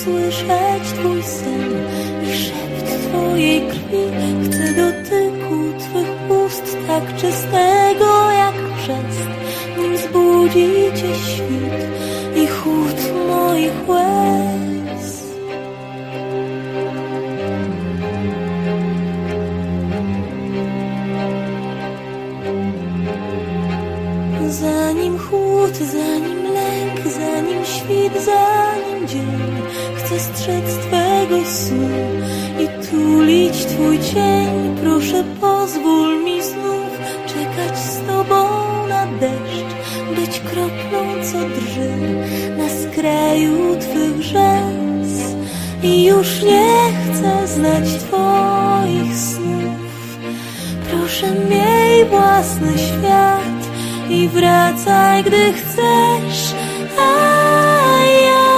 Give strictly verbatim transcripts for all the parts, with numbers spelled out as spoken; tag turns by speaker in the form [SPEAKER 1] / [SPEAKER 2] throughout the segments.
[SPEAKER 1] usłyszeć Twój sen i szept Twojej krwi. Chcę dotyku Twych ust tak czystego jak chrzest, nim zbudzi Cię świt i chłód moich łez. Zanim chłód, zanim lęk, zanim świt, zanim dzień, chcę strzec Twego snu i tulić Twój cień. Proszę, pozwól mi znów czekać z Tobą na deszcz, być kroplą, co drży na skraju Twych rzęs. I już nie chcę znać Twoich snów. Proszę, miej własny świat i wracaj, gdy chcesz, a ja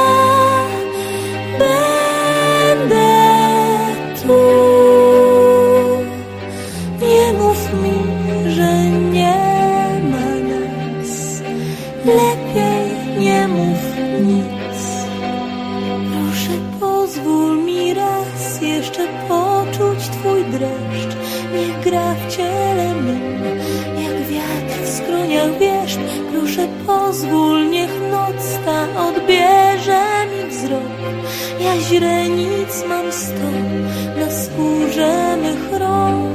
[SPEAKER 1] będę tu. Nie mów mi, że nie ma nas, lepiej nie mów nic. Proszę, pozwól mi raz jeszcze poczuć Twój dreszcz. Niech gra w ciele mym, jak wiatr w skroniach wieszcz. Proszę, pozwól, niech noc ta odbierze mi wzrok. Ja źrenic mam sto na skórze mych rąk.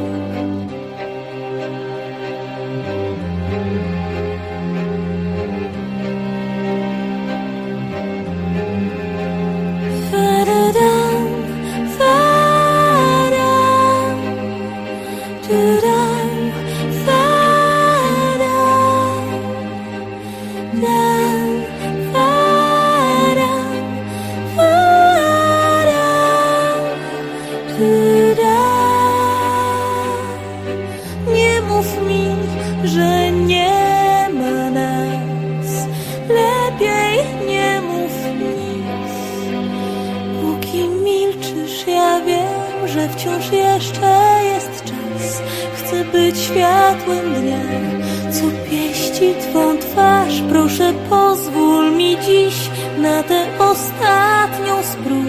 [SPEAKER 1] Nie mów mi, że nie ma nas, lepiej nie mów nic. Póki milczysz, ja wiem, że wciąż jeszcze jest czas. Chcę być światłem dnia, co pieści Twą twarz. Proszę, pozwól mi dziś na tę ostatnią spróbę